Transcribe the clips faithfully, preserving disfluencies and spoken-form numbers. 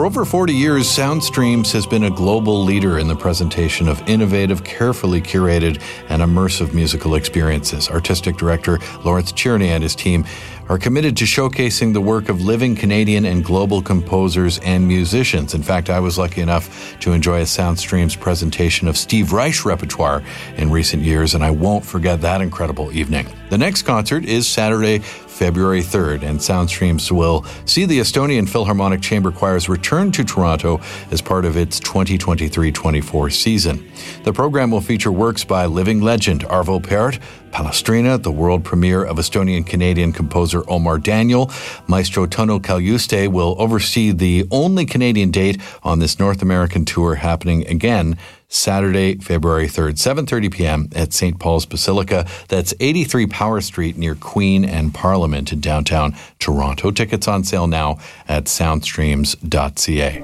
over forty years, Soundstreams has been a global leader in the presentation of innovative, carefully curated, and immersive musical experiences. Artistic Director Lawrence Tierney and his team are committed to showcasing the work of living Canadian and global composers and musicians. In fact, I was lucky enough to enjoy a Soundstreams presentation of Steve Reich repertoire in recent years, and I won't forget that incredible evening. The next concert is Saturday, February third, and Soundstreams will see the Estonian Philharmonic Chamber Choir's return to Toronto as part of its twenty twenty-three twenty-four season. The program will feature works by living legend Arvo Pärt, Palestrina, the world premiere of Estonian-Canadian composer Omar Daniel. Maestro Tonu Kaljuste will oversee the only Canadian date on this North American tour, happening again Saturday, February third, seven thirty p.m. at Saint Paul's Basilica. That's eighty-three Power Street near Queen and Parliament in downtown Toronto. Tickets on sale now at soundstreams dot c a.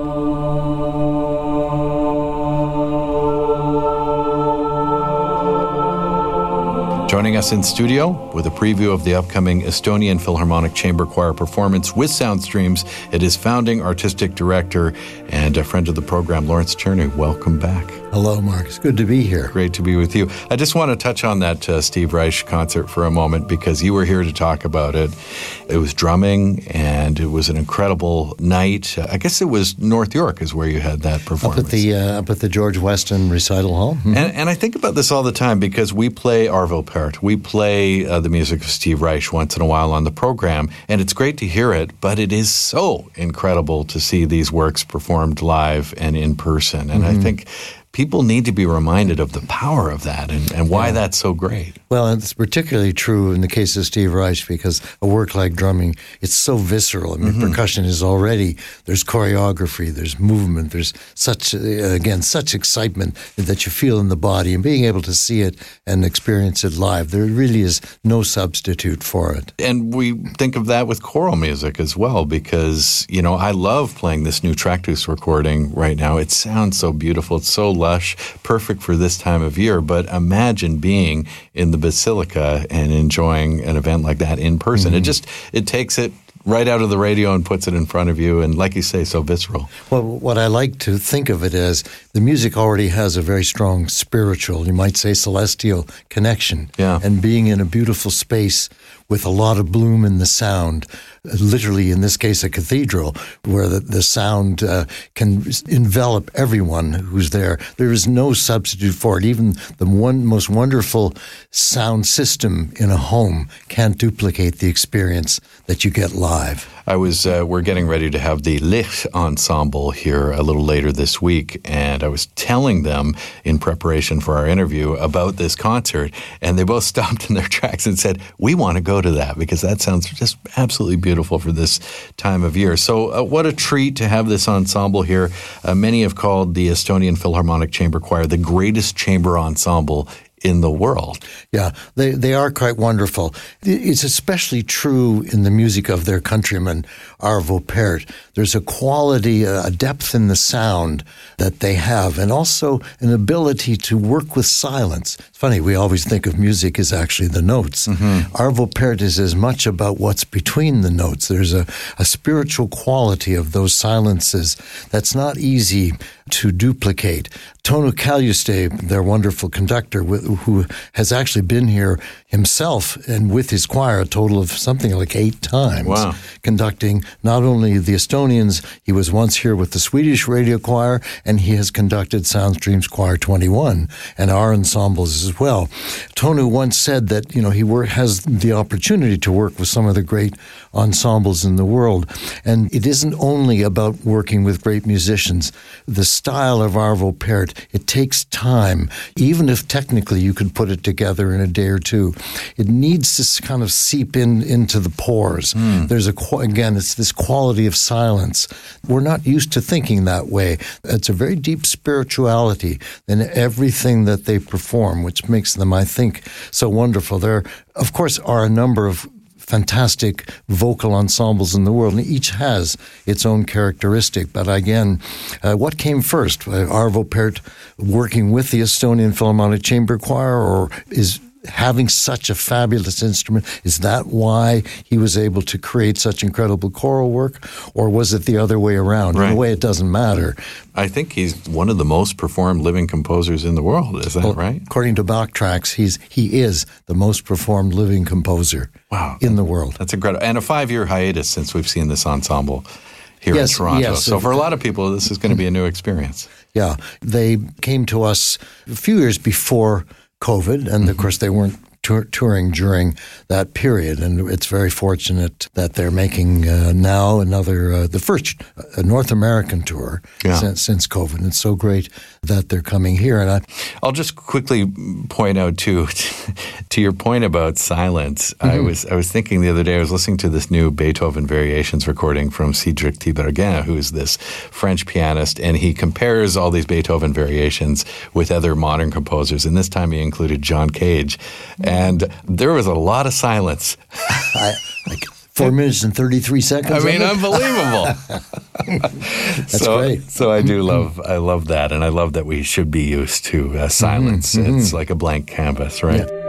Joining us in studio with a preview of the upcoming Estonian Philharmonic Chamber Choir performance with Soundstreams, it is founding artistic director and a friend of the program, Lawrence Tierney. Welcome back. Hello, Mark. It's good to be here. Great to be with you. I just want to touch on that uh, Steve Reich concert for a moment because you were here to talk about it. It was drumming, and it was an incredible night. Uh, I guess it was North York is where you had that performance. Up at the, uh, up at the George Weston Recital Hall. Mm-hmm. And, and I think about this all the time because we play Arvo Pärt. We play uh, the music of Steve Reich once in a while on the program, and it's great to hear it, but it is so incredible to see these works performed live and in person. And mm-hmm. I think people need to be reminded of the power of that and, and why yeah. that's so great. Well, it's particularly true in the case of Steve Reich because a work like drumming, it's so visceral. I mean, mm-hmm. percussion is already, there's choreography, there's movement, there's such, uh, again, such excitement that you feel in the body, and being able to see it and experience it live, there really is no substitute for it. And we think of that with choral music as well because, you know, I love playing this new Tractus recording right now. It sounds so beautiful. It's so lush, perfect for this time of year. But imagine being in the Basilica and enjoying an event like that in person. Mm-hmm. It just, it takes it right out of the radio and puts it in front of you, and like you say, so visceral. Well, what I like to think of it as, the music already has a very strong spiritual, you might say celestial connection. Yeah. And being in a beautiful space with a lot of bloom in the sound, literally in this case a cathedral, where the, the sound uh, can envelop everyone who's there. There is no substitute for it. Even the one most wonderful sound system in a home can't duplicate the experience that you get live. I was, uh, we're getting ready to have the Licht Ensemble here a little later this week, and I was telling them in preparation for our interview about this concert, and they both stopped in their tracks and said, we want to go to that because that sounds just absolutely beautiful for this time of year. So uh, what a treat to have this ensemble here. Uh, many have called the Estonian Philharmonic Chamber Choir the greatest chamber ensemble in the world. Yeah, they they are quite wonderful. It's especially true in the music of their countryman, Arvo Pärt. There's a quality, a depth in the sound that they have, and also an ability to work with silence. It's funny, we always think of music as actually the notes. Mm-hmm. Arvo Pärt is as much about what's between the notes. There's a, a spiritual quality of those silences that's not easy to duplicate. Tonu Kaljuste, their wonderful conductor, who has actually been here himself and with his choir a total of something like eight times. Wow. Conducting not only the Estonians, he was once here with the Swedish Radio Choir, and he has conducted Soundstreams Choir twenty-one and our ensembles as well. Tonu once said that, you know, he work, has the opportunity to work with some of the great ensembles in the world, and it isn't only about working with great musicians. The style of Arvo Pärt, it takes time. Even if technically you could put it together in a day or two, it needs to kind of seep in into the pores. Mm. There's a, again, it's this quality of silence. We're not used to thinking that way. It's a very deep spirituality in everything that they perform, which makes them, I think, so wonderful. There, of course, are a number of fantastic vocal ensembles in the world, and each has its own characteristic. But again, uh, what came first? Uh, Arvo Pärt working with the Estonian Philharmonic Chamber Choir, or is having such a fabulous instrument, is that why he was able to create such incredible choral work? Or was it the other way around? Right. In a way, it doesn't matter. I think he's one of the most performed living composers in the world. Is that well, right? According to Backtracks, he's he is the most performed living composer wow. in the world. That's incredible. And a five-year hiatus since we've seen this ensemble here yes, in Toronto. Yes. So for a lot of people, this is going to be a new experience. Yeah. They came to us a few years before COVID, and mm-hmm. of course they weren't tour- touring during that period, and it's very fortunate that they're making uh, now another, uh, the first uh, North American tour yeah. since, since COVID. And it's so great that they're coming here. And I, I'll just quickly point out too, to your point about silence. Mm-hmm. I was I was thinking the other day, I was listening to this new Beethoven Variations recording from Cédric Tiberghien, who is this French pianist, and he compares all these Beethoven variations with other modern composers. And this time he included John Cage, and there was a lot of silence. I, like Four minutes and thirty-three seconds. I mean, unbelievable. That's so, great. So I do love, I love that, and I love that we should be used to uh, silence. Mm-hmm. It's like a blank canvas, right? Yeah.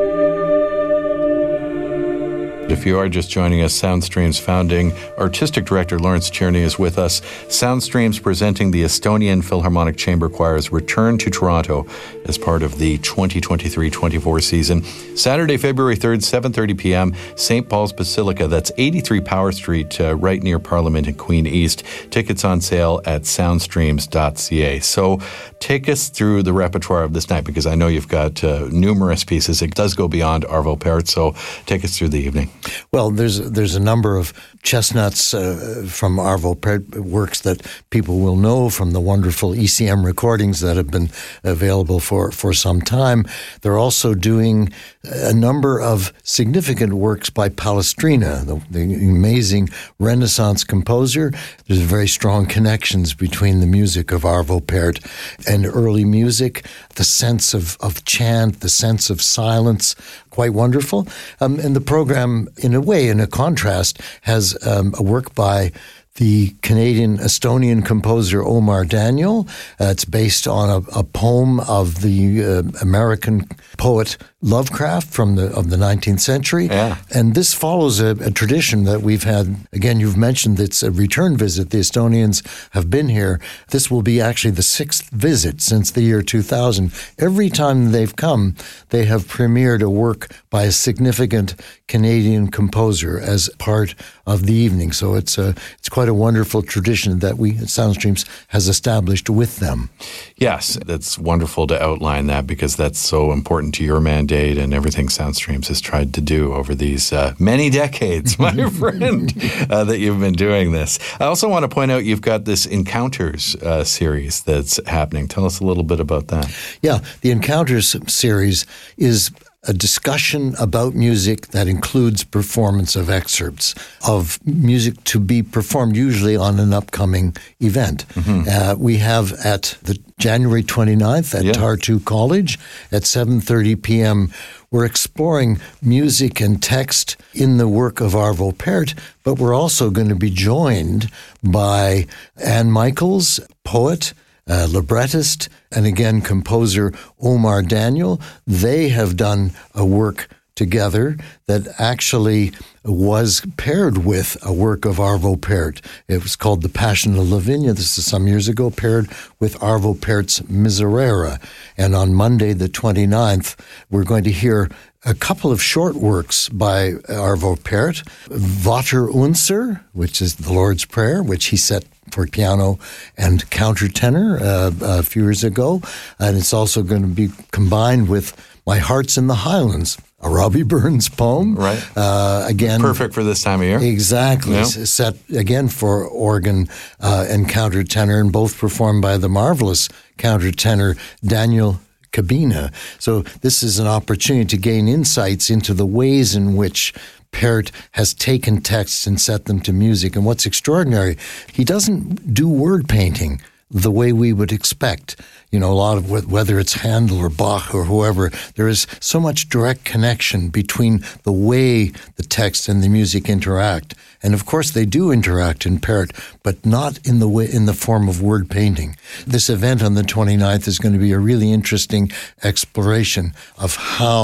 If you are just joining us, Soundstream's founding artistic director Lawrence Tierney is with us. Soundstream's presenting the Estonian Philharmonic Chamber Choir's return to Toronto as part of the twenty twenty-three twenty-four season. Saturday, February third, seven thirty p.m., Saint Paul's Basilica. That's eighty-three Power Street, uh, right near Parliament and Queen East. Tickets on sale at soundstreams dot c a. So take us through the repertoire of this night, because I know you've got uh, numerous pieces. It does go beyond Arvo Pärt, so take us through the evening. Well, there's there's a number of chestnuts uh, from Arvo Pärt works that people will know from the wonderful E C M recordings that have been available for, for some time. They're also doing a number of significant works by Palestrina, the, the amazing Renaissance composer. There's very strong connections between the music of Arvo Pärt and early music, the sense of, of chant, the sense of silence, quite wonderful. Um, and the program, in a way, in a contrast, has um, a work by the Canadian Estonian composer Omar Daniel. Uh, it's based on a, a poem of the uh, American poet Lovecraft from the of the nineteenth century. Yeah. And this follows a, a tradition that we've had. Again, you've mentioned it's a return visit. The Estonians have been here. This will be actually the sixth visit since the year two thousand. Every time they've come, they have premiered a work by a significant Canadian composer as part of the evening. So it's a, it's quite a wonderful tradition that we at Soundstreams has established with them. Yes, that's wonderful to outline that, because that's so important to your mandate and everything Soundstreams has tried to do over these uh, many decades, my friend, uh, that you've been doing this. I also want to point out you've got this Encounters uh, series that's happening. Tell us a little bit about that. Yeah, the Encounters series is a discussion about music that includes performance of excerpts of music to be performed usually on an upcoming event. Mm-hmm. Uh, we have at the January twenty-ninth at yeah. Tartu College at seven thirty p.m. We're exploring music and text in the work of Arvo Pärt, but we're also going to be joined by Anne Michaels, poet, Uh, librettist, and again, composer Omar Daniel. They have done a work together that actually was paired with a work of Arvo Pärt. It was called The Passion of Lavinia. This is some years ago, paired with Arvo Pärt's Miserere. And on Monday, the twenty-ninth, we're going to hear a couple of short works by Arvo Pärt. Vater Unser, which is the Lord's Prayer, which he set for piano and countertenor uh, a few years ago. And it's also going to be combined with My Heart's in the Highlands, a Robbie Burns poem. Right. Uh, again, perfect for this time of year. Exactly. Yeah. Set, again, for organ uh, and countertenor, and both performed by the marvelous countertenor Daniel Cabina. So this is an opportunity to gain insights into the ways in which Pärt has taken texts and set them to music. And what's extraordinary, he doesn't do word painting the way we would expect. You know, a lot of, whether it's Handel or Bach or whoever, there is so much direct connection between the way the text and the music interact. And of course they do interact in Pärt, but not in the way, in the form of word painting. This event on the twenty-ninth is going to be a really interesting exploration of how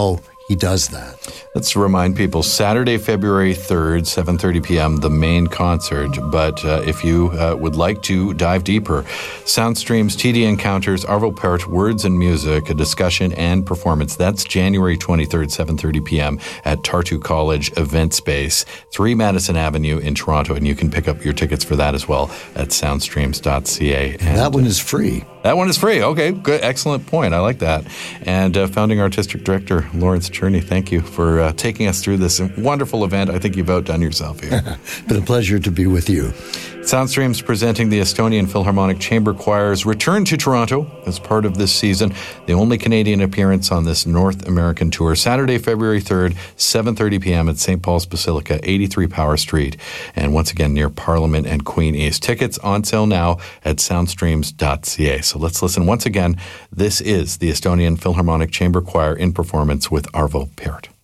he does that. Let's remind people, Saturday, February third, seven thirty p.m., the main concert. But uh, if you uh, would like to dive deeper, Soundstream's T D Encounters, Arvo Pärt, Words and Music, a discussion and performance. That's January twenty-third, seven thirty p.m. at Tartu College Event Space, three Madison Avenue in Toronto. And you can pick up your tickets for that as well at soundstreams dot c a. And that one is free. That one is free. Okay, good. Excellent point. I like that. And uh, founding artistic director Lawrence Cherney, thank you for uh, taking us through this wonderful event. I think you've outdone yourself here. Been a pleasure to be with you. Soundstream's presenting the Estonian Philharmonic Chamber Choir's return to Toronto as part of this season, the only Canadian appearance on this North American tour. Saturday, February third, seven thirty p.m. at Saint Paul's Basilica, eighty-three Power Street, and once again near Parliament and Queen East. Tickets on sale now at soundstreams dot c a. So let's listen once again. This is the Estonian Philharmonic Chamber Choir in performance with Arvo Pärt.